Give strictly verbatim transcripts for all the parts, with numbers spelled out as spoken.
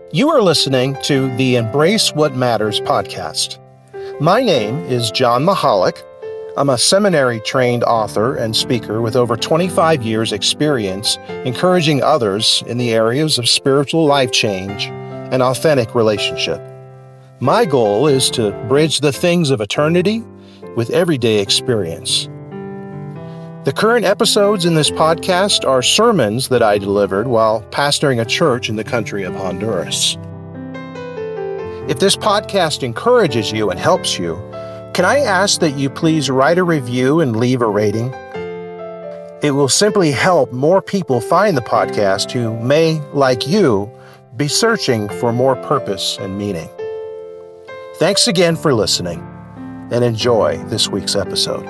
You are listening to the Embrace What Matters podcast. My name is John Mahalik. I'm a seminary-trained author and speaker with over twenty-five years' experience encouraging others in the areas of spiritual life change and authentic relationship. My goal is to bridge the things of eternity with everyday experience. The current episodes in this podcast are sermons that I delivered while pastoring a church in the country of Honduras. If this podcast encourages you and helps you, can I ask that you please write a review and leave a rating? It will simply help more people find the podcast who may, like you, be searching for more purpose and meaning. Thanks again for listening, and enjoy this week's episode.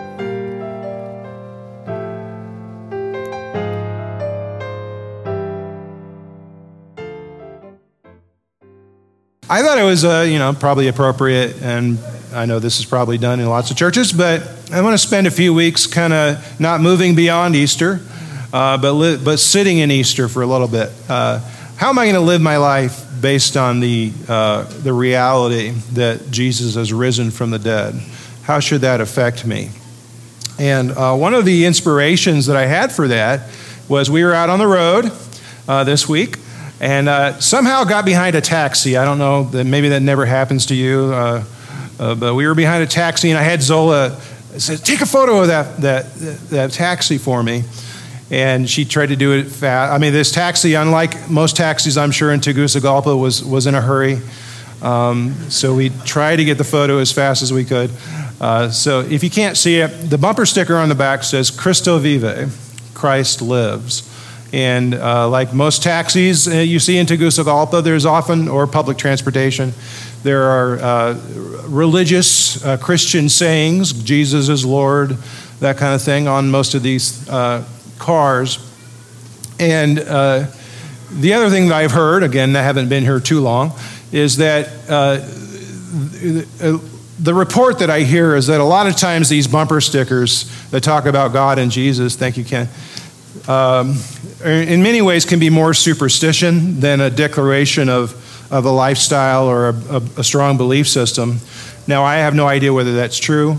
I thought it was, uh, you know, probably appropriate, and I know this is probably done in lots of churches, but I want to spend a few weeks kind of not moving beyond Easter, uh, but li- but sitting in Easter for a little bit. Uh, how am I going to live my life based on the uh, the reality that Jesus has risen from the dead? How should that affect me? And uh, one of the inspirations that I had for that was we were out on the road uh, this week, and uh, somehow got behind a taxi. I don't know, that maybe that never happens to you, uh, uh, but we were behind a taxi, and I had Zola say, take a photo of that, that, that taxi for me. And she tried to do it fast. I mean, this taxi, unlike most taxis, I'm sure, in Tegucigalpa, was, was in a hurry. Um, so we tried to get the photo as fast as we could. Uh, so if you can't see it, the bumper sticker on the back says, Cristo vive, Christ lives. And uh, like most taxis uh, you see in Tegucigalpa, there's often, or public transportation, there are uh, religious uh, Christian sayings, Jesus is Lord, that kind of thing on most of these uh, cars. And uh, the other thing that I've heard, again, I haven't been here too long, is that uh, the report that I hear is that a lot of times these bumper stickers that talk about God and Jesus, thank you, Ken, um, in many ways can be more superstition than a declaration of, of a lifestyle or a, a, a strong belief system. Now, I have no idea whether that's true.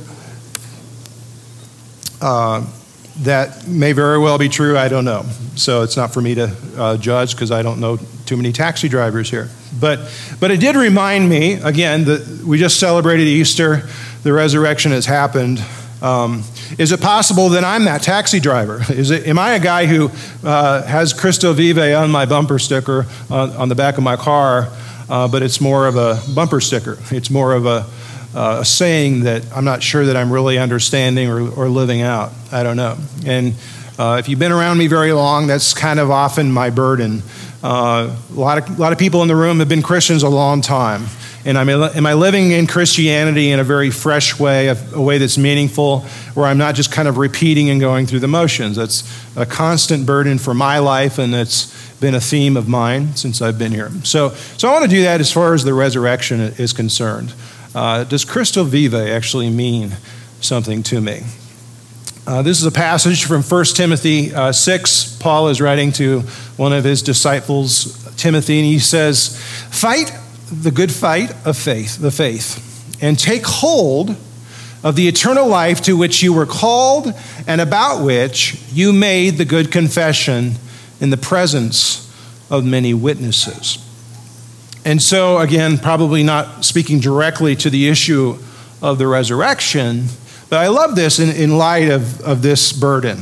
Uh, that may very well be true. I don't know. So it's not for me to uh, judge because I don't know too many taxi drivers here. But but it did remind me, again, that we just celebrated Easter. The resurrection has happened. Um, is it possible that I'm that taxi driver? Is it? Am I a guy who uh, has Cristo Vive on my bumper sticker on, on the back of my car, uh, but it's more of a bumper sticker? It's more of a, uh, a saying that I'm not sure that I'm really understanding or, or living out. I don't know. And uh, if you've been around me very long, that's kind of often my burden. Uh, a lot of a lot of people in the room have been Christians a long time. And I'm, am I living in Christianity in a very fresh way, a, a way that's meaningful, where I'm not just kind of repeating and going through the motions? That's a constant burden for my life, and it's been a theme of mine since I've been here. So, so I want to do that as far as the resurrection is concerned. Uh, does Cristo Vive actually mean something to me? Uh, this is a passage from First Timothy uh, six. Paul is writing to one of his disciples, Timothy, and he says, fight the good fight of faith, the faith, and take hold of the eternal life to which you were called and about which you made the good confession in the presence of many witnesses. And so, again, probably not speaking directly to the issue of the resurrection, but I love this in, in light of, of this burden.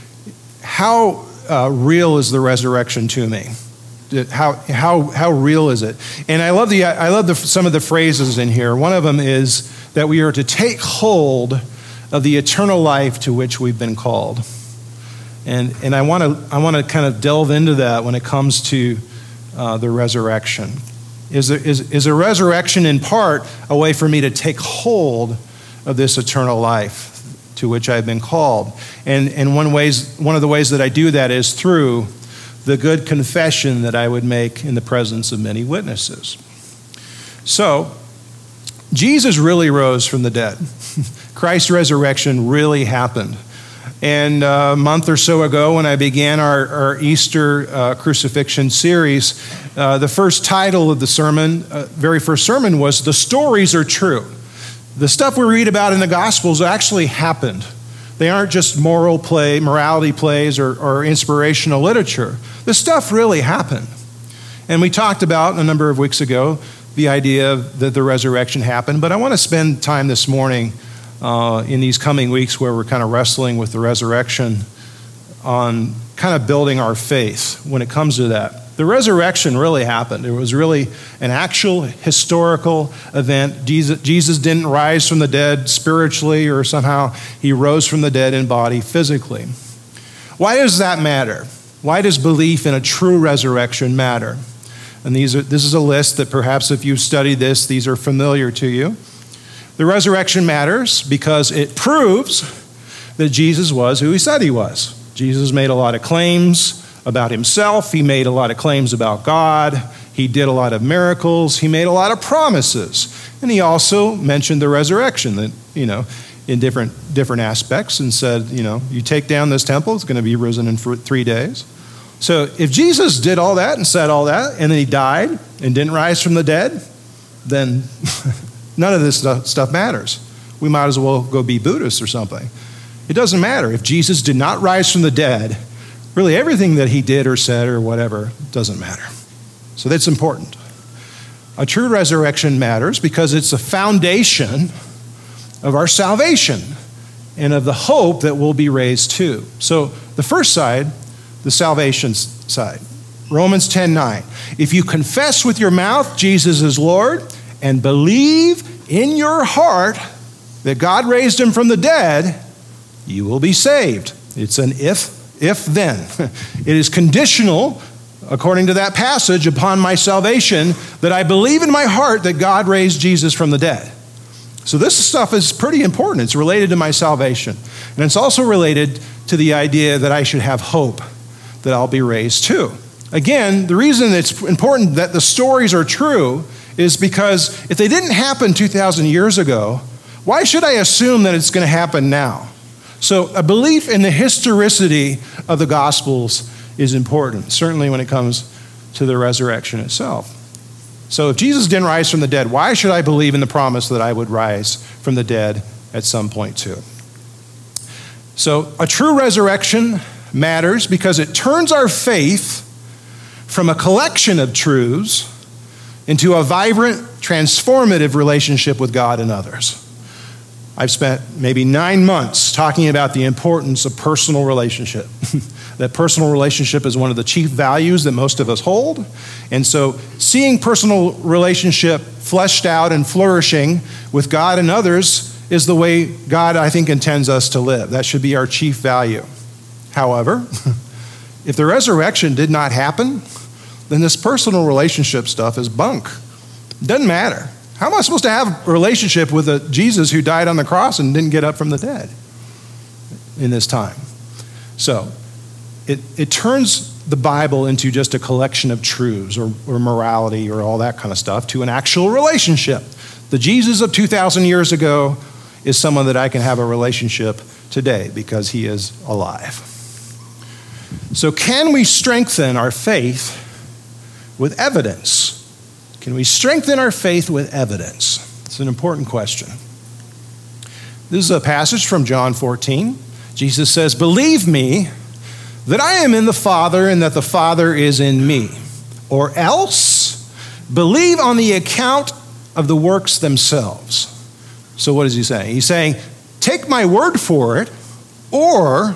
How uh, real is the resurrection to me? How how how real is it? And I love the I love the, some of the phrases in here. One of them is that we are to take hold of the eternal life to which we've been called. And and I want to I want to kind of delve into that when it comes to uh, the resurrection. Is there, is is a resurrection in part a way for me to take hold of this eternal life to which I've been called? And and one ways one of the ways that I do that is through the good confession that I would make in the presence of many witnesses. So, Jesus really rose from the dead. Christ's resurrection really happened. And a month or so ago, when I began our, our Easter uh, crucifixion series, uh, the first title of the sermon, uh, very first sermon, was "The Stories Are True." The stuff we read about in the Gospels actually happened. They aren't just moral play, morality plays or, or inspirational literature. This stuff really happened. And we talked about a number of weeks ago the idea that the resurrection happened, but I want to spend time this morning Uh, in these coming weeks where we're kind of wrestling with the resurrection on kind of building our faith when it comes to that. The resurrection really happened. It was really an actual historical event. Jesus, Jesus didn't rise from the dead spiritually, or somehow he rose from the dead in body physically. Why does that matter? Why does belief in a true resurrection matter? And these are, this is a list that perhaps if you've studied this, these are familiar to you. The resurrection matters because it proves that Jesus was who he said he was. Jesus made a lot of claims about himself. He made a lot of claims about God. He did a lot of miracles. He made a lot of promises. And he also mentioned the resurrection, that, you know, in different different aspects, and said, you know, you take down this temple, it's going to be risen in three days. So if Jesus did all that and said all that, and then he died and didn't rise from the dead, then none of this stuff matters. We might as well go be Buddhists or something. It doesn't matter. If Jesus did not rise from the dead, really everything that he did or said or whatever doesn't matter. So that's important. A true resurrection matters because it's the foundation of our salvation and of the hope that we'll be raised to. So the first side, the salvation side. Romans ten nine. If you confess with your mouth Jesus is Lord and believe in your heart that God raised him from the dead, you will be saved. It's an if, if then. It is conditional, according to that passage, upon my salvation, that I believe in my heart that God raised Jesus from the dead. So this stuff is pretty important. It's related to my salvation. And it's also related to the idea that I should have hope that I'll be raised too. Again, the reason it's important that the stories are true is because if they didn't happen two thousand years ago, why should I assume that it's going to happen now? So a belief in the historicity of the Gospels is important, certainly when it comes to the resurrection itself. So if Jesus didn't rise from the dead, why should I believe in the promise that I would rise from the dead at some point too? So a true resurrection matters because it turns our faith from a collection of truths into a vibrant, transformative relationship with God and others. I've spent maybe nine months talking about the importance of personal relationship. That personal relationship is one of the chief values that most of us hold. And so seeing personal relationship fleshed out and flourishing with God and others is the way God, I think, intends us to live. That should be our chief value. However, if the resurrection did not happen, then this personal relationship stuff is bunk. It doesn't matter. How am I supposed to have a relationship with a Jesus who died on the cross and didn't get up from the dead in this time? So it, it turns the Bible into just a collection of truths or, or morality or all that kind of stuff to an actual relationship. The Jesus of two thousand years ago is someone that I can have a relationship today because he is alive. So can we strengthen our faith with evidence? Can we strengthen our faith with evidence? It's an important question. This is a passage from John fourteen. Jesus says, believe me that I am in the Father and that the Father is in me. Or else, believe on the account of the works themselves. So what is he saying? He's saying, take my word for it, or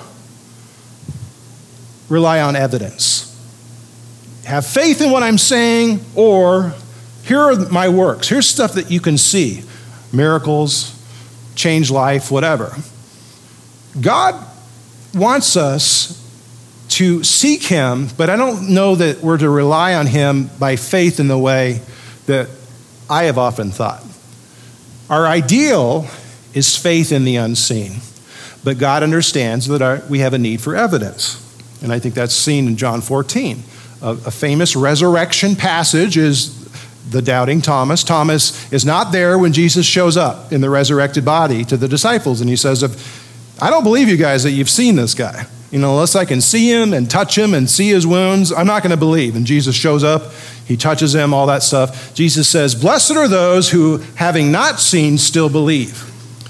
rely on evidence. Have faith in what I'm saying, or here are my works. Here's stuff that you can see. Miracles, change life, whatever. God wants us to seek him, but I don't know that we're to rely on him by faith in the way that I have often thought. Our ideal is faith in the unseen, but God understands that our, we have a need for evidence. And I think that's seen in John fourteen. A, a famous resurrection passage is the doubting Thomas. Thomas is not there when Jesus shows up in the resurrected body to the disciples, and he says, if I don't believe you guys that you've seen this guy. You know, unless I can see him and touch him and see his wounds, I'm not going to believe. And Jesus shows up, he touches him, all that stuff. Jesus says, blessed are those who, having not seen, still believe.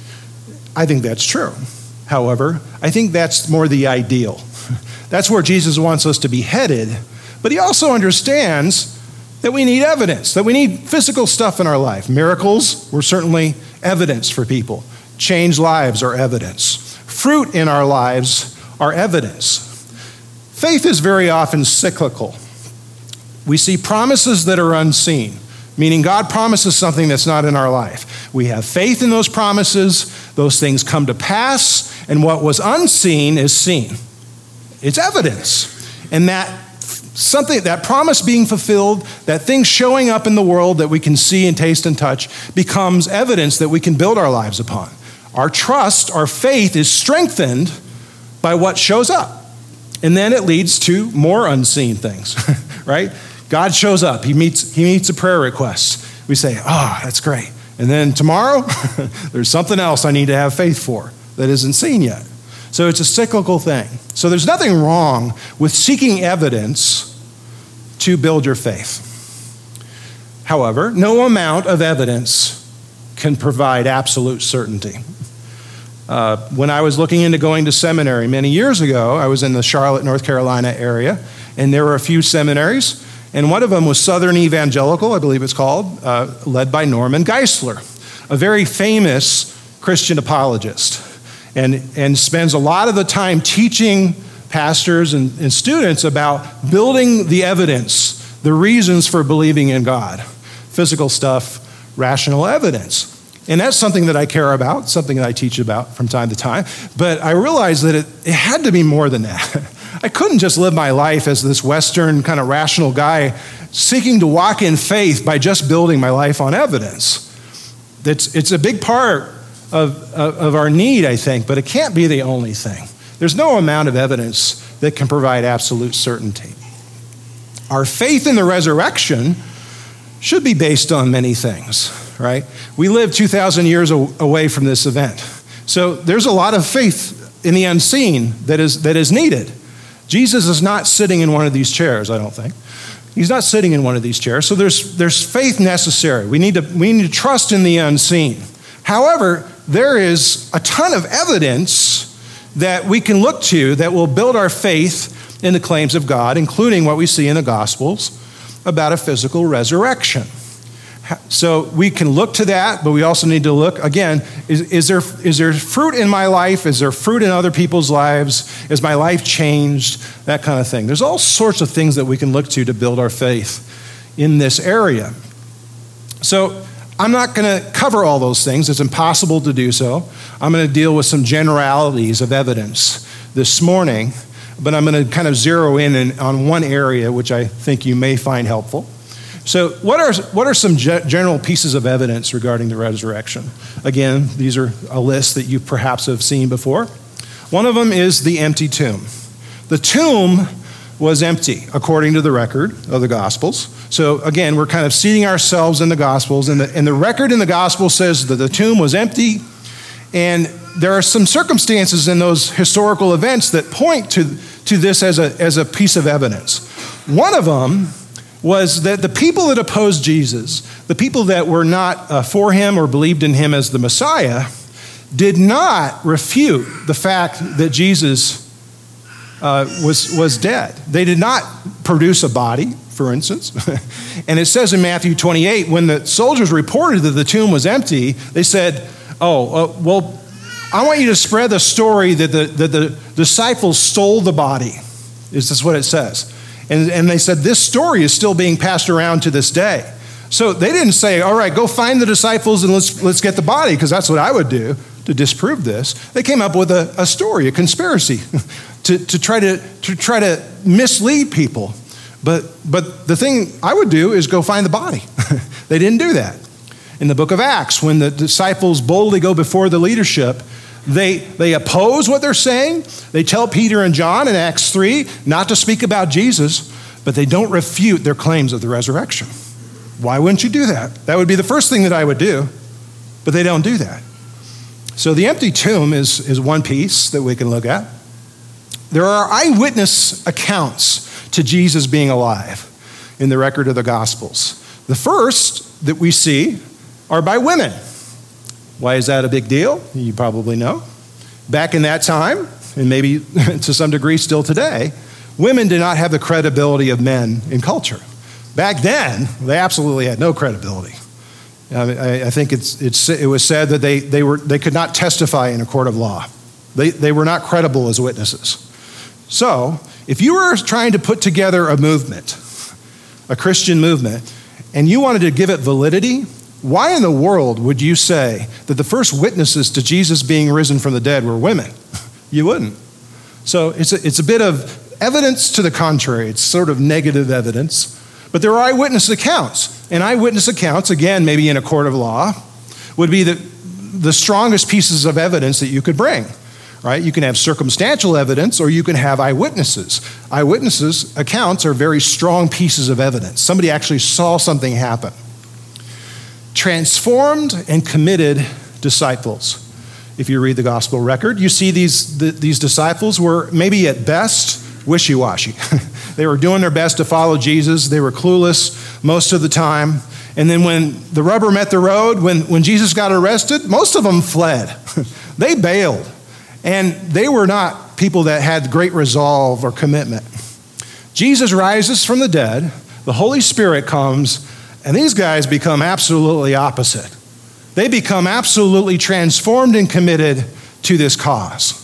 I think that's true. However, I think that's more the ideal. That's where Jesus wants us to be headed. But he also understands that we need evidence, that we need physical stuff in our life. Miracles were certainly evidence for people. Changed lives are evidence. Fruit in our lives are evidence. Faith is very often cyclical. We see promises that are unseen, meaning God promises something that's not in our life. We have faith in those promises, those things come to pass, and what was unseen is seen. It's evidence. And that something, that promise being fulfilled, that thing showing up in the world that we can see and taste and touch becomes evidence that we can build our lives upon. Our trust, our faith is strengthened by what shows up. And then it leads to more unseen things, right? God shows up. He meets, he meets a prayer request. We say, oh, that's great. And then tomorrow, there's something else I need to have faith for that isn't seen yet. So it's a cyclical thing. So there's nothing wrong with seeking evidence to build your faith. However, no amount of evidence can provide absolute certainty. Uh, when I was looking into going to seminary many years ago, I was in the Charlotte, North Carolina area, and there were a few seminaries, and one of them was Southern Evangelical, I believe it's called, uh, led by Norman Geisler, a very famous Christian apologist, and, and spends a lot of the time teaching pastors and, and students about building the evidence, the reasons for believing in God, physical stuff, rational evidence. And that's something that I care about, something that I teach about from time to time. But I realized that it, it had to be more than that. I couldn't just live my life as this Western kind of rational guy seeking to walk in faith by just building my life on evidence. It's, it's a big part of, of, of our need, I think, but it can't be the only thing. There's no amount of evidence that can provide absolute certainty. Our faith in the resurrection should be based on many things, right? We live two thousand years away from this event. So there's a lot of faith in the unseen that is, that is needed. Jesus is not sitting in one of these chairs, I don't think. He's not sitting in one of these chairs. So there's, there's faith necessary. We need to, we need to trust in the unseen. However, there is a ton of evidence that we can look to that will build our faith in the claims of God, including what we see in the Gospels about a physical resurrection. So we can look to that, but we also need to look, again, is, is there is there fruit in my life? Is there fruit in other people's lives? Is my life changed? That kind of thing. There's all sorts of things that we can look to to build our faith in this area. So I'm not going to cover all those things. It's impossible to do so. I'm going to deal with some generalities of evidence this morning, but I'm going to kind of zero in on one area which I think you may find helpful. So what are what are some ge- general pieces of evidence regarding the resurrection? Again, these are a list that you perhaps have seen before. One of them is the empty tomb. The tomb was empty, according to the record of the Gospels. So again, we're kind of seating ourselves in the Gospels, and the, and the record in the Gospel says that the tomb was empty, and there are some circumstances in those historical events that point to, to this as a, as a piece of evidence. One of them was that the people that opposed Jesus, the people that were not uh, for him or believed in him as the Messiah, did not refute the fact that Jesus uh, was, was dead. They did not produce a body, for instance. And it says in Matthew twenty-eight, when the soldiers reported that the tomb was empty, they said, oh, uh, well, I want you to spread the story that the, that the disciples stole the body. Is this what it says? And, and they said, this story is still being passed around to this day. So they didn't say, all right, go find the disciples and let's let's get the body, because that's what I would do to disprove this. They came up with a, a story, a conspiracy, to, to try to to try to mislead people. But but the thing I would do is go find the body. They didn't do that. In the book of Acts, when the disciples boldly go before the leadership, They they oppose what they're saying. They tell Peter and John in Acts three not to speak about Jesus, but they don't refute their claims of the resurrection. Why wouldn't you do that? That would be the first thing that I would do, but they don't do that. So the empty tomb is, is one piece that we can look at. There are eyewitness accounts to Jesus being alive in the record of the Gospels. The first that we see are by women. Why is that a big deal? You probably know. Back in that time, and maybe to some degree still today, women did not have the credibility of men in culture. Back then, they absolutely had no credibility. I, I think it's, it's, it was said that they, they, were, they could not testify in a court of law. They, they were not credible as witnesses. So, if you were trying to put together a movement, a Christian movement, and you wanted to give it validity, why in the world would you say that the first witnesses to Jesus being risen from the dead were women? You wouldn't. So it's a, it's a bit of evidence to the contrary. It's sort of negative evidence. But there are eyewitness accounts. And eyewitness accounts, again, maybe in a court of law, would be the, the strongest pieces of evidence that you could bring. Right? You can have circumstantial evidence or you can have eyewitnesses. Eyewitnesses accounts are very strong pieces of evidence. Somebody actually saw something happen. Transformed and committed disciples. If you read the gospel record, you see these, the, these disciples were maybe at best wishy-washy. They were doing their best to follow Jesus. They were clueless most of the time. And then when the rubber met the road, when, when Jesus got arrested, most of them fled. They bailed. And they were not people that had great resolve or commitment. Jesus rises from the dead, the Holy Spirit comes, and these guys become absolutely opposite. They become absolutely transformed and committed to this cause.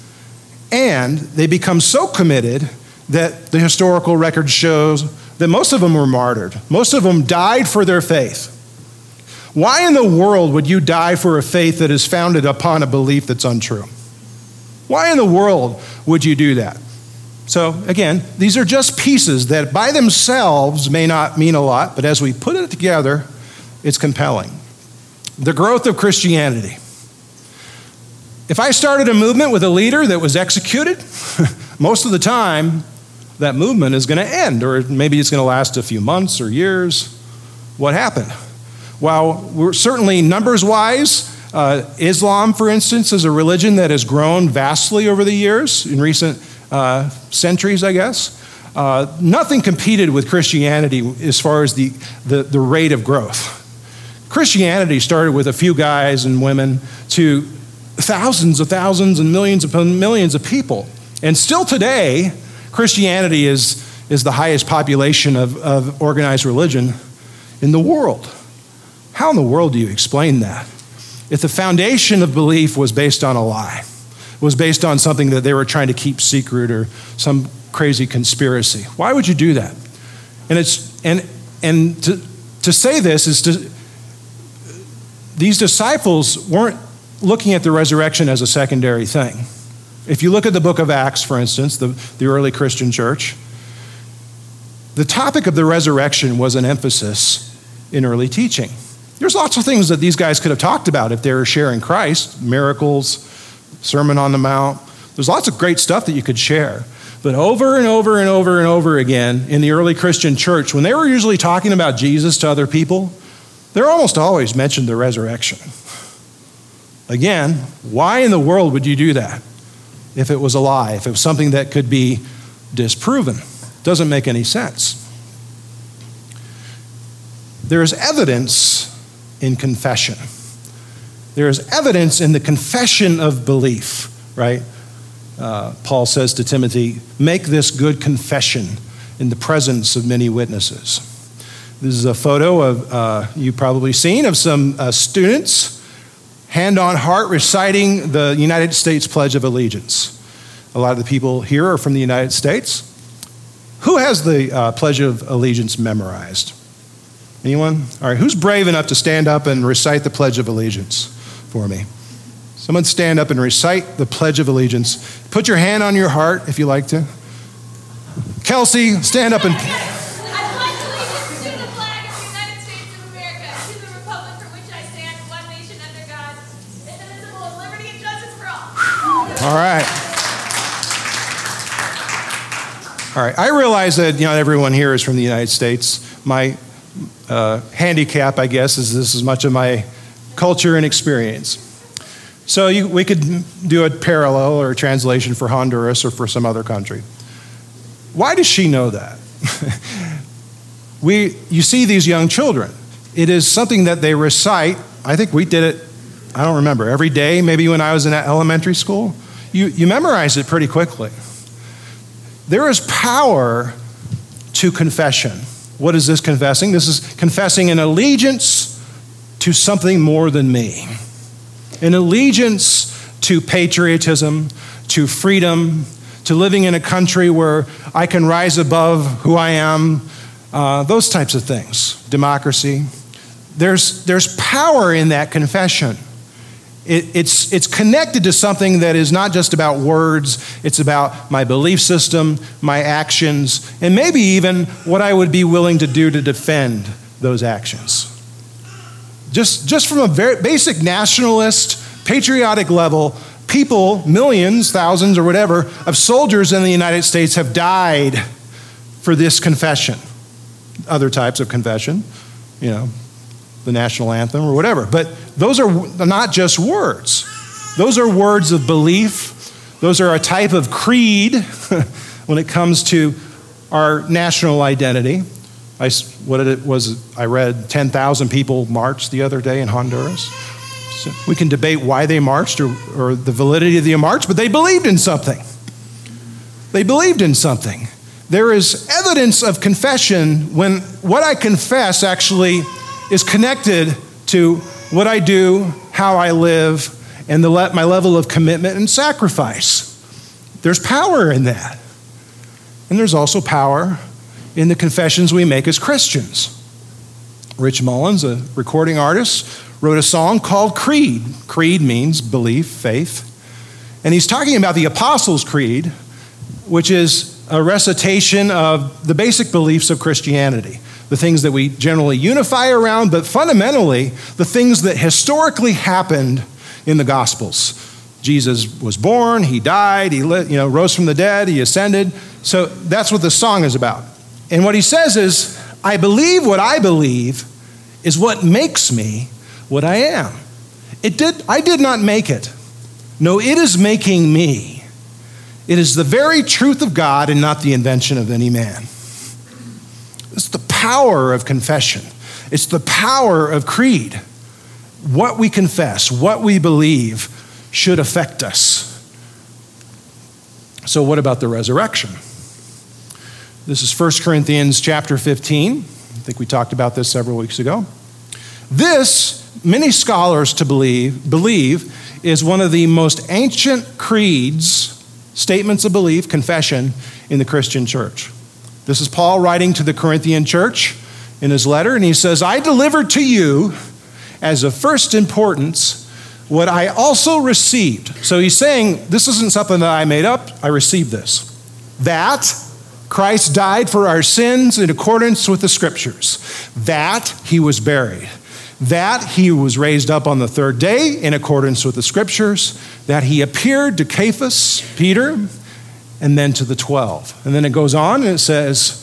And they become so committed that the historical record shows that most of them were martyred. Most of them died for their faith. Why in the world would you die for a faith that is founded upon a belief that's untrue? Why in the world would you do that? So again, these are just pieces that by themselves may not mean a lot, but as we put it together, it's compelling. The growth of Christianity. If I started a movement with a leader that was executed, most of the time, that movement is going to end, or maybe it's going to last a few months or years. What happened? While we're certainly numbers-wise, Uh, Islam, for instance, is a religion that has grown vastly over the years, in recent uh, centuries, I guess. Uh, nothing competed with Christianity as far as the, the, the rate of growth. Christianity started with a few guys and women to thousands of thousands and millions upon millions of people. And still today, Christianity is, is the highest population of, of organized religion in the world. How in the world do you explain that? If the foundation of belief was based on a lie, was based on something that they were trying to keep secret or some crazy conspiracy, why would you do that? And it's and and to to say this is to these disciples weren't looking at the resurrection as a secondary thing. If you look at the book of Acts, for instance, the, the early Christian church, the topic of the resurrection was an emphasis in early teaching. There's lots of things that these guys could have talked about if they were sharing Christ, miracles, Sermon on the Mount. There's lots of great stuff that you could share. But over and over and over and over again in the early Christian church, when they were usually talking about Jesus to other people, they almost always mentioned the resurrection. Again, why in the world would you do that if it was a lie, if it was something that could be disproven? Doesn't make any sense. There is evidence in confession. There is evidence in the confession of belief, right? Uh, Paul says to Timothy, make this good confession in the presence of many witnesses. This is a photo of, uh, you've probably seen, of some uh, students, hand on heart, reciting the United States Pledge of Allegiance. A lot of the people here are from the United States. Who has the uh, Pledge of Allegiance memorized? Anyone? All right, who's brave enough to stand up and recite the Pledge of Allegiance for me? Someone stand up and recite the Pledge of Allegiance. Put your hand on your heart if you like to. Kelsey, stand up and... I pledge allegiance to the flag of the United States of America, to the republic for which I stand, one nation under God, indivisible, with liberty and justice for all. All right. All right, I realize that you know everyone here is from the United States. My Uh, handicap, I guess, is this is much of my culture and experience. So you, we could do a parallel or a translation for Honduras or for some other country. Why does she know that? we, you see these young children. It is something that they recite. I think we did it, I don't remember, every day, maybe when I was in elementary school. You, you memorize it pretty quickly. There is power to confession. What is this confessing? This is confessing an allegiance to something more than me. An allegiance to patriotism, to freedom, to living in a country where I can rise above who I am, uh, those types of things. Democracy. There's, there's power in that confession. It, it's, it's connected to something that is not just about words, it's about my belief system, my actions, and maybe even what I would be willing to do to defend those actions. Just, just from a very basic nationalist, patriotic level, people, millions, thousands, or whatever, of soldiers in the United States have died for this confession. Other types of confession, you know, the national anthem or whatever. But those are not just words. Those are words of belief. Those are a type of creed when it comes to our national identity. I, what it was, I read ten thousand people marched the other day in Honduras. So we can debate why they marched or, or the validity of the march, but they believed in something. They believed in something. There is evidence of confession when what I confess actually is connected to what I do, how I live, and the, my level of commitment and sacrifice. There's power in that. And there's also power in the confessions we make as Christians. Rich Mullins, a recording artist, wrote a song called Creed. Creed means belief, faith. And he's talking about the Apostles' Creed, which is a recitation of the basic beliefs of Christianity, the things that we generally unify around, but fundamentally, the things that historically happened in the Gospels. Jesus was born, he died, he you know, rose from the dead, he ascended. So that's what the song is about. And what he says is, I believe what I believe is what makes me what I am. It did, I did not make it. No, it is making me. It is the very truth of God and not the invention of any man. It's the power of confession. It's the power of creed. What we confess, what we believe should affect us. So what about the resurrection? This is First Corinthians chapter fifteen. I think we talked about this several weeks ago. This, many scholars to believe, believe is one of the most ancient creeds, statements of belief, confession in the Christian church. This is Paul writing to the Corinthian church in his letter, and he says, I delivered to you as of first importance what I also received. So he's saying, this isn't something that I made up, I received this. That Christ died for our sins in accordance with the scriptures. That he was buried. That he was raised up on the third day in accordance with the scriptures. That he appeared to Cephas, Peter, and then to the twelve. And then it goes on and it says,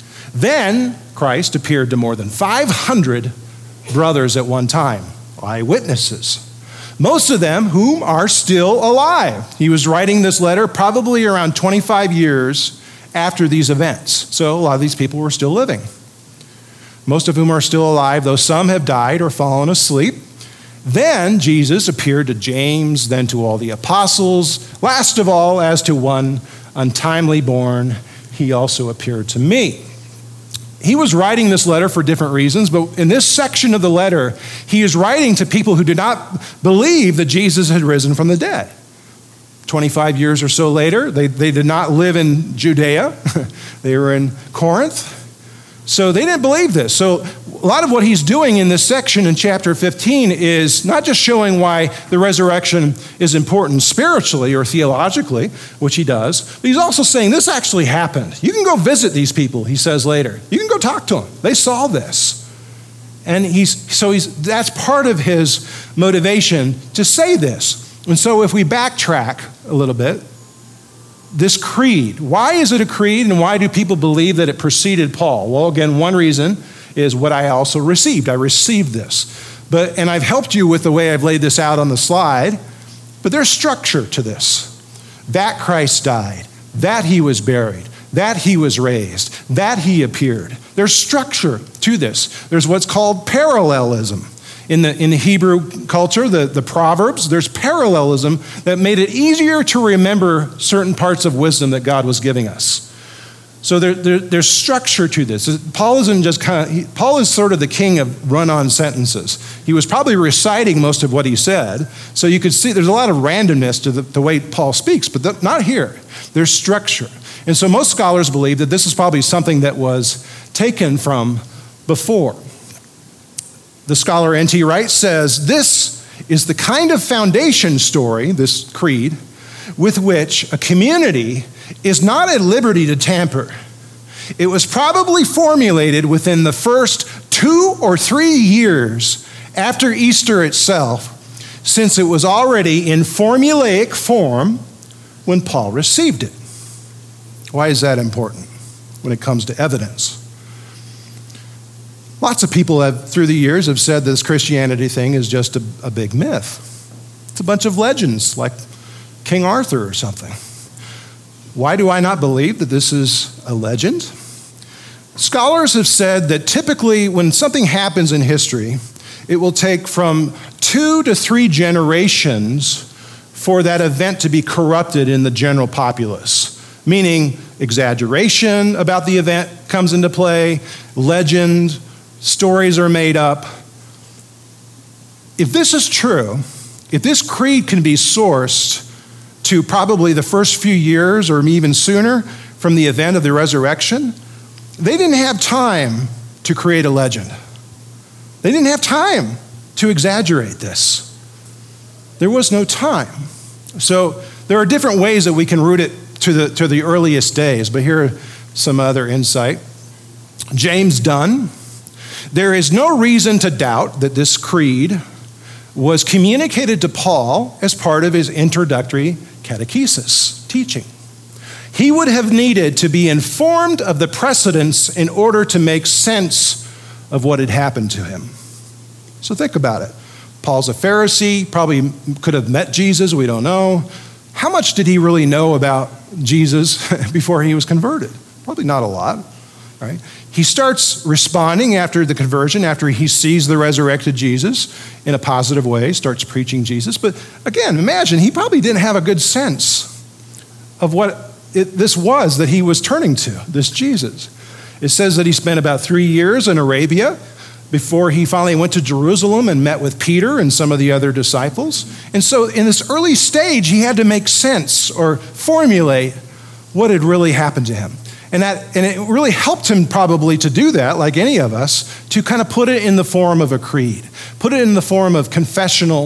then Christ appeared to more than five hundred brothers at one time, eyewitnesses. Most of them whom are still alive. He was writing this letter probably around twenty-five years after these events. So a lot of these people were still living. Most of whom are still alive, though some have died or fallen asleep. Then Jesus appeared to James, then to all the apostles. Last of all, as to one untimely born, he also appeared to me. He was writing this letter for different reasons, but in this section of the letter, he is writing to people who did not believe that Jesus had risen from the dead. twenty-five years or so later, they, they did not live in Judea. They were in Corinth. So they didn't believe this. So a lot of what he's doing in this section in chapter fifteen is not just showing why the resurrection is important spiritually or theologically, which he does, but he's also saying this actually happened. You can go visit these people, he says later. You can go talk to them. They saw this. And he's so he's that's part of his motivation to say this. And so if we backtrack a little bit, this creed, why is it a creed and why do people believe that it preceded Paul? Well, again, one reason is what I also received. I received this. But, and I've helped you with the way I've laid this out on the slide. But there's structure to this. That Christ died, that he was buried, that he was raised, that he appeared. There's structure to this. There's what's called parallelism. In the, in the Hebrew culture, the, the Proverbs, there's parallelism that made it easier to remember certain parts of wisdom that God was giving us. So there, there, there's structure to this. Paul isn't just kind of, he, Paul is sort of the king of run-on sentences. He was probably reciting most of what he said. So you could see there's a lot of randomness to the, the way Paul speaks, but the, not here. There's structure. And so most scholars believe that this is probably something that was taken from before. The scholar N T Wright says, this is the kind of foundation story, this creed, with which a community is not at liberty to tamper. It was probably formulated within the first two or three years after Easter itself, since it was already in formulaic form when Paul received it. Why is that important when it comes to evidence? Lots of people have, through the years, have said this Christianity thing is just a, a big myth. It's a bunch of legends, like King Arthur or something. Why do I not believe that this is a legend? Scholars have said that typically when something happens in history, it will take from two to three generations for that event to be corrupted in the general populace, meaning exaggeration about the event comes into play, legend, stories are made up. If this is true, if this creed can be sourced to probably the first few years or even sooner from the event of the resurrection, they didn't have time to create a legend. They didn't have time to exaggerate this. There was no time. So there are different ways that we can root it to the, to the earliest days, but here are some other insight. James Dunn, there is no reason to doubt that this creed was communicated to Paul as part of his introductory catechesis teaching. He would have needed to be informed of the precedents in order to make sense of what had happened to him. So think about it. Paul's a Pharisee, probably could have met Jesus, we don't know. How much did he really know about Jesus before he was converted? Probably not a lot, right? He starts responding after the conversion, after he sees the resurrected Jesus in a positive way, starts preaching Jesus. But again, imagine, he probably didn't have a good sense of what it, this was that he was turning to, this Jesus. It says that he spent about three years in Arabia before he finally went to Jerusalem and met with Peter and some of the other disciples. And so in this early stage, he had to make sense or formulate what had really happened to him. And that, and it really helped him probably to do that, like any of us, to kind of put it in the form of a creed, put it in the form of confessional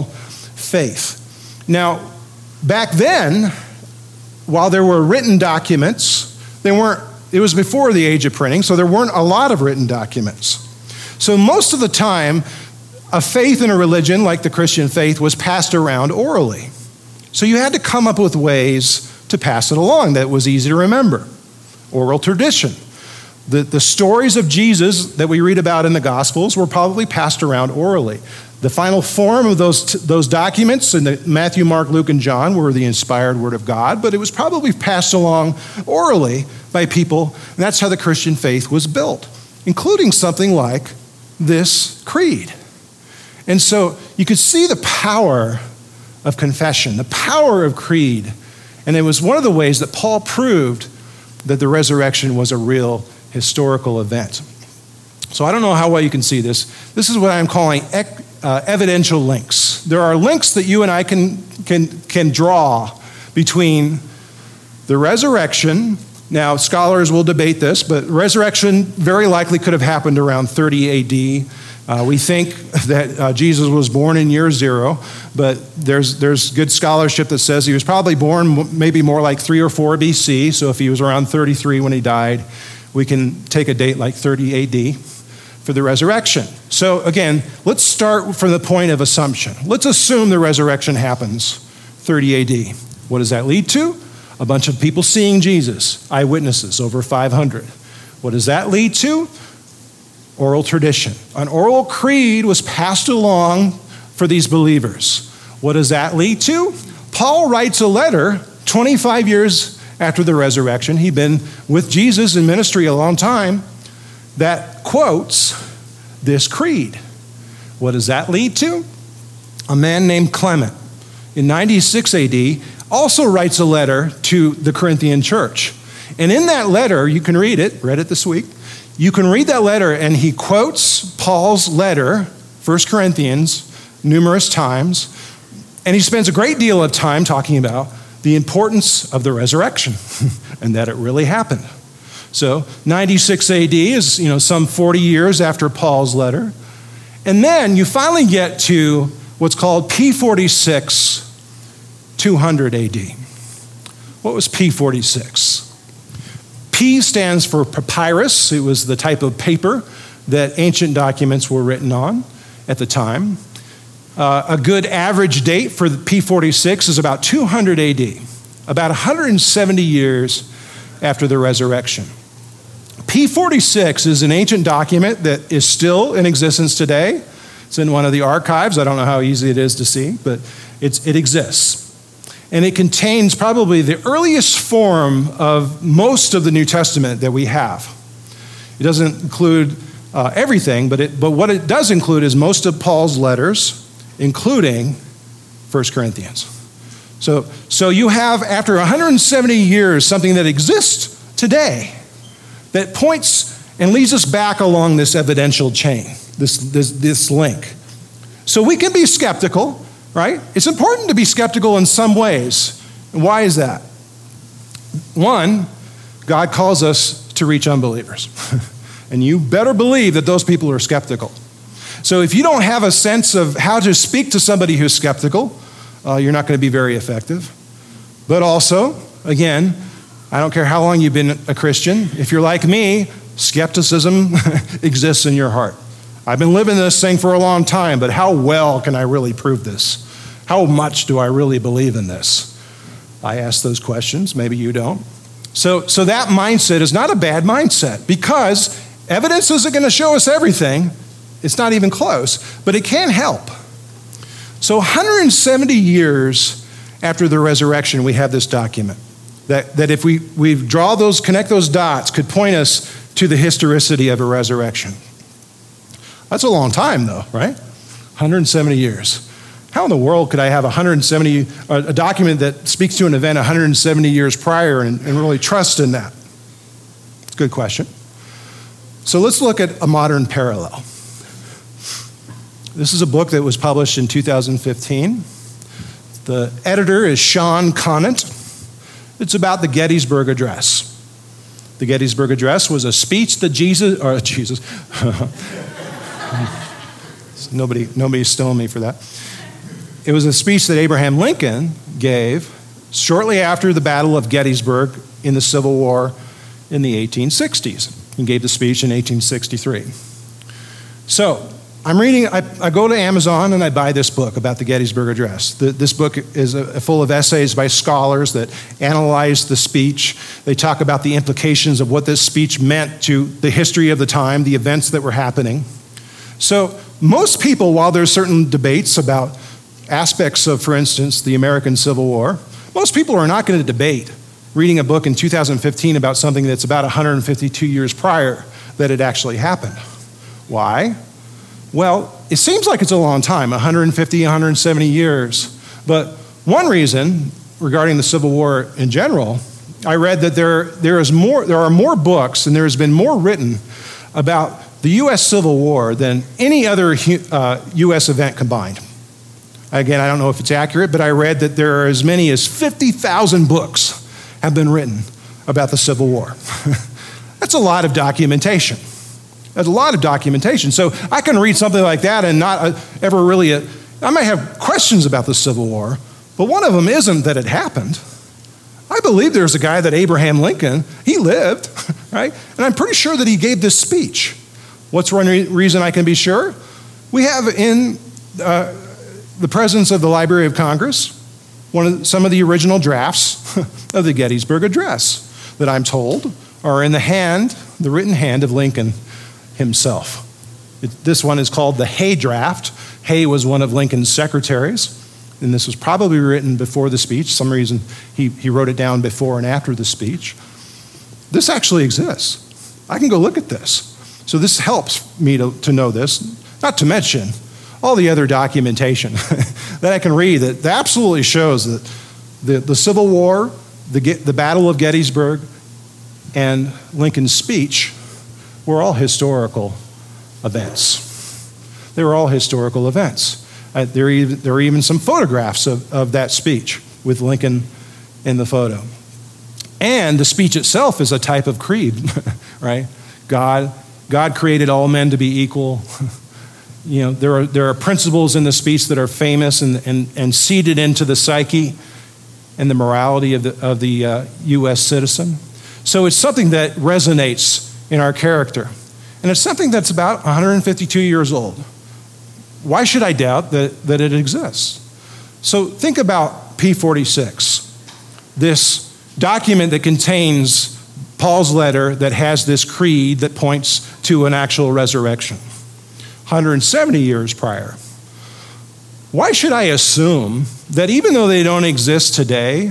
faith. Now, back then, while there were written documents, they weren't, it was before the age of printing, so there weren't a lot of written documents. So most of the time, a faith in a religion like the Christian faith was passed around orally. So you had to come up with ways to pass it along that was easy to remember. Oral tradition. The, the stories of Jesus that we read about in the Gospels were probably passed around orally. The final form of those, those documents in the Matthew, Mark, Luke, and John were the inspired word of God, but it was probably passed along orally by people, and that's how the Christian faith was built, including something like this creed. And so you could see the power of confession, the power of creed, and it was one of the ways that Paul proved that the resurrection was a real historical event. So I don't know how well you can see this. This is what I'm calling uh, evidential links. There are links that you and I can, can, can draw between the resurrection. Now, scholars will debate this, but resurrection very likely could have happened around thirty A D. Uh, we think that uh, Jesus was born in year zero, but there's there's good scholarship that says he was probably born maybe more like three or four B C. So if he was around thirty-three when he died, we can take a date like thirty A D for the resurrection. So again, let's start from the point of assumption. Let's assume the resurrection happens thirty A D. What does that lead to? A bunch of people seeing Jesus, eyewitnesses, over five hundred. What does that lead to? Oral tradition. An oral creed was passed along for these believers. What does that lead to? Paul writes a letter twenty-five years after the resurrection. He'd been with Jesus in ministry a long time, that quotes this creed. What does that lead to? A man named Clement in ninety-six A D also writes a letter to the Corinthian church. And in that letter, you can read it, read it this week, you can read that letter, and he quotes Paul's letter, First Corinthians, numerous times, and he spends a great deal of time talking about the importance of the resurrection and that it really happened. So ninety-six A D is, you know, some forty years after Paul's letter. And then you finally get to what's called P forty-six, two hundred A D. What was P forty-six? P stands for papyrus. It was the type of paper that ancient documents were written on at the time. Uh, a good average date for the P forty-six is about two hundred A D, about one hundred seventy years after the resurrection. P forty-six is an ancient document that is still in existence today. It's in one of the archives. I don't know how easy it is to see, but it's, it exists. And it contains probably the earliest form of most of the New Testament that we have. It doesn't include uh, everything, but, it, but what it does include is most of Paul's letters, including First Corinthians. So, so you have, after one hundred seventy years, something that exists today that points and leads us back along this evidential chain, this, this, this link. So we can be skeptical, right? It's important to be skeptical in some ways. And why is that? One, God calls us to reach unbelievers. And you better believe that those people are skeptical. So if you don't have a sense of how to speak to somebody who's skeptical, uh, you're not going to be very effective. But also, again, I don't care how long you've been a Christian. If you're like me, skepticism exists in your heart. I've been living this thing for a long time, but how well can I really prove this? How much do I really believe in this? I ask those questions. Maybe you don't. So, so that mindset is not a bad mindset, because evidence isn't going to show us everything. It's not even close, but it can help. So one hundred seventy years after the resurrection, we have this document that, that if we, we draw those, connect those dots, could point us to the historicity of a resurrection. That's a long time though, right? one hundred seventy years. How in the world could I have one hundred seventy, a document that speaks to an event one hundred seventy years prior and, and really trust in that? It's a good question. So let's look at a modern parallel. This is a book that was published in two thousand fifteen. The editor is Sean Conant. It's about the Gettysburg Address. The Gettysburg Address was a speech that Jesus, or Jesus, nobody, nobody's stealing me for that. It was a speech that Abraham Lincoln gave shortly after the Battle of Gettysburg in the Civil War in the eighteen sixties. He gave the speech in eighteen sixty-three. So I'm reading, I, I go to Amazon and I buy this book about the Gettysburg Address. The, this book is a, full of essays by scholars that analyze the speech. They talk about the implications of what this speech meant to the history of the time, the events that were happening. So most people, while there's certain debates about aspects of, for instance, the American Civil War, most people are not going to debate reading a book in two thousand fifteen about something that's about one hundred fifty-two years prior that it actually happened. Why? Well, it seems like it's a long time, one hundred fifty, one hundred seventy years. But one reason regarding the Civil War in general, I read that there, there, is more, there are more books and there has been more written about the U S Civil War than any other uh, U S event combined. Again, I don't know if it's accurate, but I read that there are as many as fifty thousand books have been written about the Civil War. That's a lot of documentation. That's a lot of documentation. So I can read something like that and not uh, ever really, uh, I might have questions about the Civil War, but one of them isn't that it happened. I believe there's a guy that Abraham Lincoln, he lived, right? And I'm pretty sure that he gave this speech. What's one re- reason I can be sure? We have in uh, the presence of the Library of Congress one of the, some of the original drafts of the Gettysburg Address that I'm told are in the hand, the written hand of Lincoln himself. It, this one is called the Hay Draft. Hay was one of Lincoln's secretaries. and this was probably written before the speech. Some reason he, he wrote it down before and after the speech. This actually exists. I can go look at this. So this helps me to, to know this, not to mention all the other documentation that I can read that, that absolutely shows that the, the Civil War, the, the Battle of Gettysburg, and Lincoln's speech were all historical events. They were all historical events. Uh, there, are even, there are even some photographs of, of that speech with Lincoln in the photo. And the speech itself is a type of creed, right? God, God created all men to be equal. You know, there are, there are principles in the speech that are famous and, and, and seeded into the psyche and the morality of the, of the uh, U S citizen. So it's something that resonates in our character. And it's something that's about one hundred fifty-two years old. Why should I doubt that, that it exists? So think about P forty-six, this document that contains Paul's letter that has this creed that points to an actual resurrection, one hundred seventy years prior. Why should I assume that even though they don't exist today,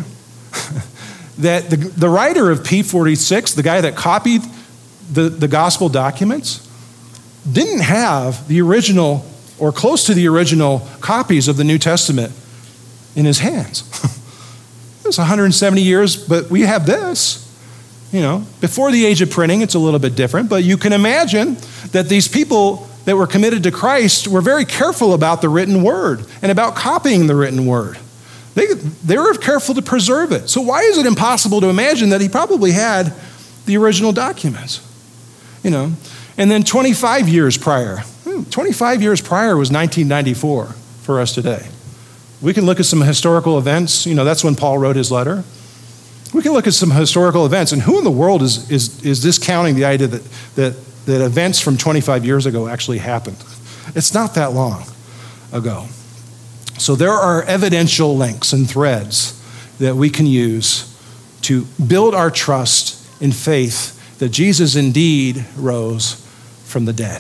that the, the writer of P forty-six, the guy that copied the, the gospel documents, didn't have the original or close to the original copies of the New Testament in his hands? It was one hundred seventy years, but we have this. You know, before the age of printing, it's a little bit different, but you can imagine that these people that were committed to Christ were very careful about the written word and about copying the written word. They, they were careful to preserve it. So why is it impossible to imagine that he probably had the original documents? You know, and then twenty-five years prior, twenty-five years prior was nineteen ninety-four for us today. We can look at some historical events. You know, that's when Paul wrote his letter. We can look at some historical events, and who in the world is is is discounting the idea that that that events from twenty-five years ago actually happened? It's not that long ago. So there are evidential links and threads that we can use to build our trust in faith that Jesus indeed rose from the dead.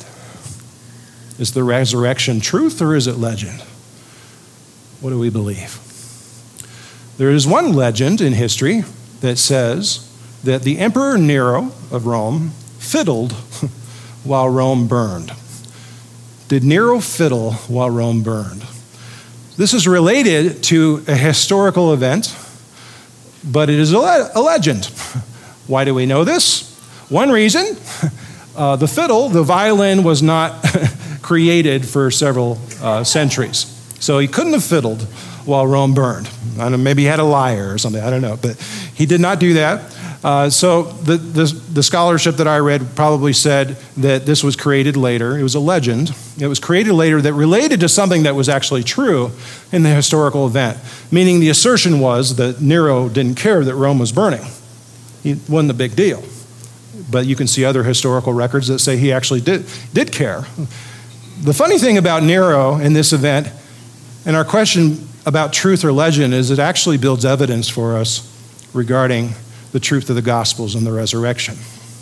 Is the resurrection truth or is it legend? What do we believe? There is one legend in history that says that the Emperor Nero of Rome fiddled while Rome burned. Did Nero fiddle while Rome burned? This is related to a historical event, but it is a, le- a legend. Why do we know this? One reason, uh, the fiddle, the violin, was not created for several uh, centuries. So he couldn't have fiddled while Rome burned. I don't know, maybe he had a lyre or something, I don't know, but he did not do that. Uh, so the, the, the scholarship that I read probably said that this was created later. It was a legend. It was created later that related to something that was actually true in the historical event, meaning the assertion was that Nero didn't care that Rome was burning. It wasn't a big deal. But you can see other historical records that say he actually did, did care. The funny thing about Nero in this event, and our question about truth or legend, is it actually builds evidence for us regarding the truth of the Gospels and the resurrection.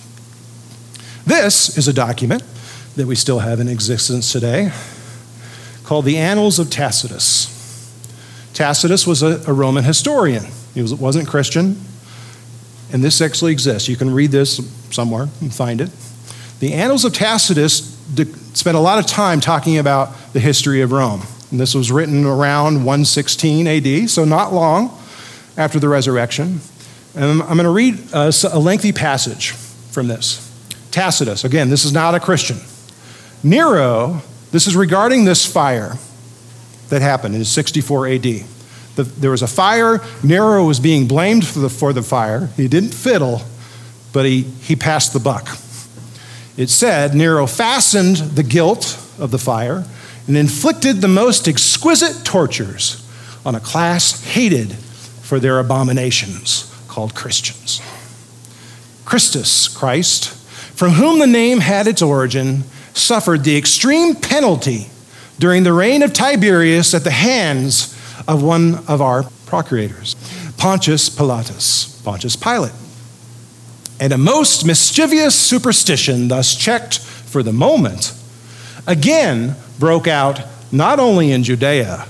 This is a document that we still have in existence today called the Annals of Tacitus. Tacitus was a, a Roman historian. He was, wasn't Christian, and this actually exists. You can read this somewhere and find it. The Annals of Tacitus de- spent a lot of time talking about the history of Rome. And this was written around one sixteen A D, so not long after the resurrection. And I'm, I'm going to read a, a lengthy passage from this. Tacitus, again, this is not a Christian. Nero, this is regarding this fire that happened in sixty-four A D. The, there was a fire. Nero was being blamed for the, for the fire. He didn't fiddle, but he, he passed the buck. It said, Nero fastened the guilt of the fire and inflicted the most exquisite tortures on a class hated for their abominations, called Christians. Christus, Christ, from whom the name had its origin, suffered the extreme penalty during the reign of Tiberius at the hands of one of our procurators, Pontius Pilatus, Pontius Pilate. And a most mischievous superstition, thus checked for the moment, again broke out not only in Judea,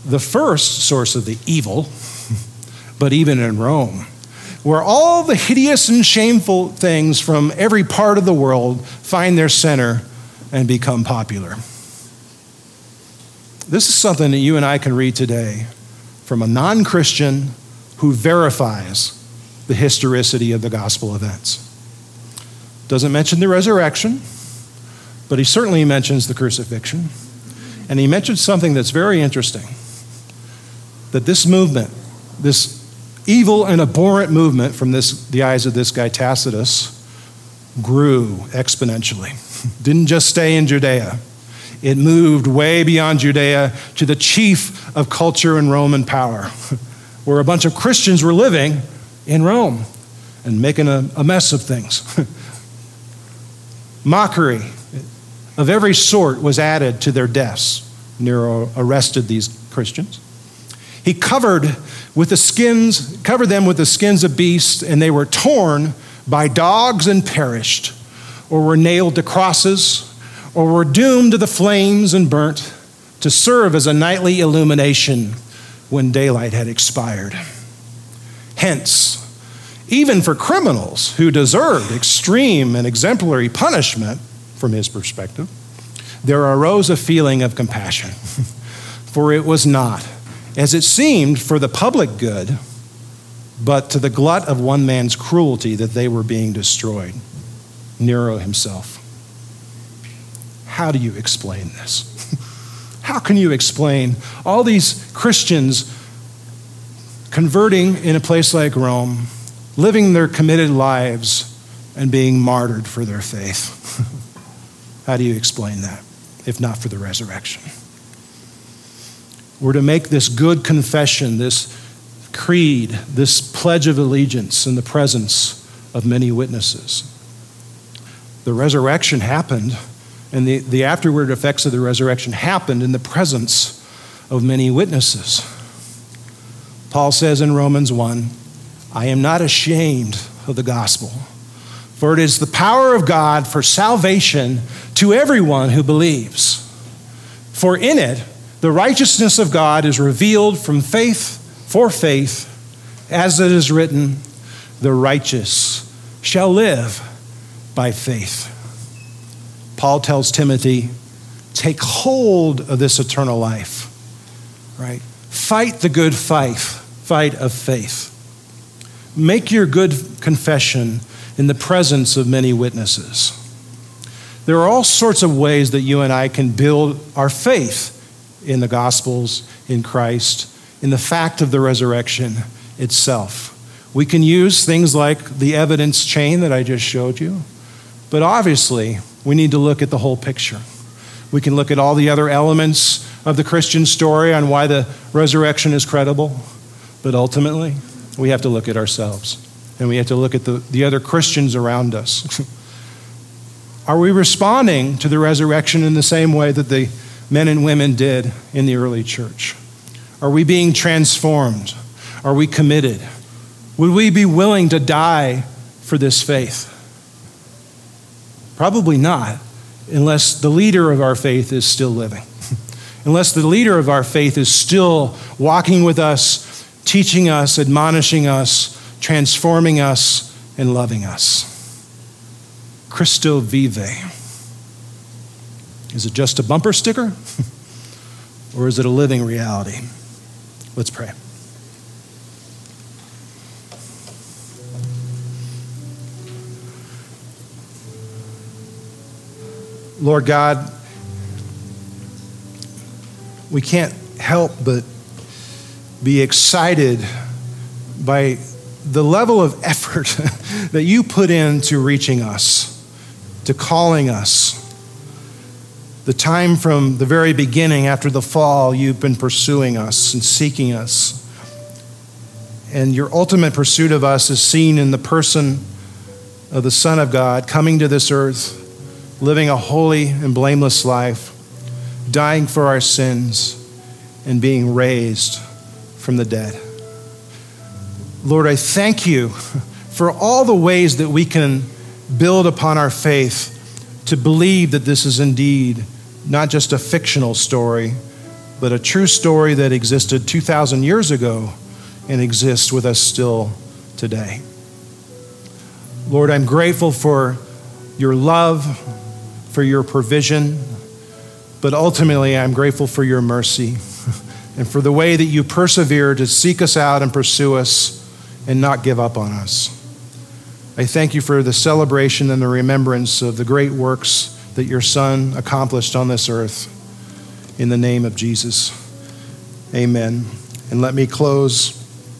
the first source of the evil, but even in Rome, where all the hideous and shameful things from every part of the world find their center and become popular. This is something that you and I can read today from a non-Christian who verifies the historicity of the gospel events. Doesn't mention the resurrection, but he certainly mentions the crucifixion. And he mentions something that's very interesting, that this movement, this evil and abhorrent movement from this, the eyes of this guy Tacitus, grew exponentially. Didn't just stay in Judea. It moved way beyond Judea to the chief of culture and Roman power, where a bunch of Christians were living in Rome and making a, a mess of things. Mockery of every sort was added to their deaths. Nero arrested these Christians. He covered with the skins, covered them with the skins of beasts, and they were torn by dogs and perished, or were nailed to crosses, or were doomed to the flames and burnt to serve as a nightly illumination when daylight had expired. Hence, even for criminals who deserved extreme and exemplary punishment, from his perspective, there arose a feeling of compassion. For it was not, as it seemed, for the public good, but to the glut of one man's cruelty that they were being destroyed, Nero himself. How do you explain this? How can you explain all these Christians converting in a place like Rome, living their committed lives, and being martyred for their faith? How do you explain that, if not for the resurrection? We're to make this good confession, this creed, this pledge of allegiance in the presence of many witnesses. The resurrection happened, and the, the afterward effects of the resurrection happened in the presence of many witnesses. Paul says in Romans one, I am not ashamed of the gospel, for it is the power of God for salvation to everyone who believes. For in it, the righteousness of God is revealed from faith for faith, as it is written, the righteous shall live by faith. Paul tells Timothy, take hold of this eternal life, right? Fight the good fight, fight of faith. Make your good confession in the presence of many witnesses. There are all sorts of ways that you and I can build our faith in the Gospels, in Christ, in the fact of the resurrection itself. We can use things like the evidence chain that I just showed you, but obviously we need to look at the whole picture. We can look at all the other elements of the Christian story on why the resurrection is credible, but ultimately we have to look at ourselves, and we have to look at the, the other Christians around us. Are we responding to the resurrection in the same way that the men and women did in the early church? Are we being transformed? Are we committed? Would we be willing to die for this faith? Probably not, unless the leader of our faith is still living. Unless the leader of our faith is still walking with us, teaching us, admonishing us, transforming us, and loving us. Christo vive. Is it just a bumper sticker? Or is it a living reality? Let's pray. Lord God, we can't help but be excited by the level of effort that you put into reaching us, to calling us. The time from the very beginning after the fall, you've been pursuing us and seeking us. And your ultimate pursuit of us is seen in the person of the Son of God coming to this earth, living a holy and blameless life, dying for our sins, and being raised from the dead. Lord, I thank you for all the ways that we can build upon our faith to believe that this is indeed not just a fictional story, but a true story that existed two thousand years ago and exists with us still today. Lord, I'm grateful for your love, for your provision, but ultimately I'm grateful for your mercy and for the way that you persevere to seek us out and pursue us and not give up on us. I thank you for the celebration and the remembrance of the great works that your Son accomplished on this earth. In the name of Jesus, amen. And let me close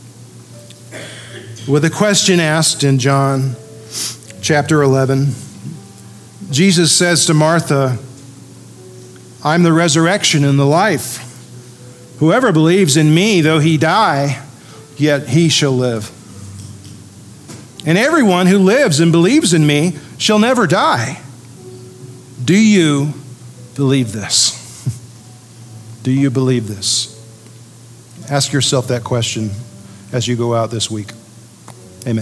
with a question asked in John chapter eleven. Jesus says to Martha, I'm the resurrection and the life. Whoever believes in me, though he die, yet he shall live. And everyone who lives and believes in me shall never die. Do you believe this? Do you believe this? Ask yourself that question as you go out this week. Amen.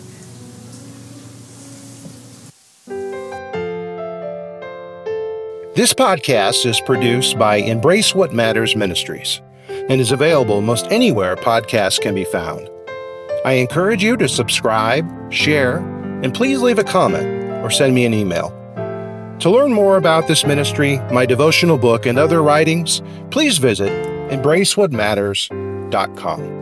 This podcast is produced by Embrace What Matters Ministries and is available most anywhere podcasts can be found. I encourage you to subscribe, share, and please leave a comment or send me an email. To learn more about this ministry, my devotional book, and other writings, please visit embrace what matters dot com.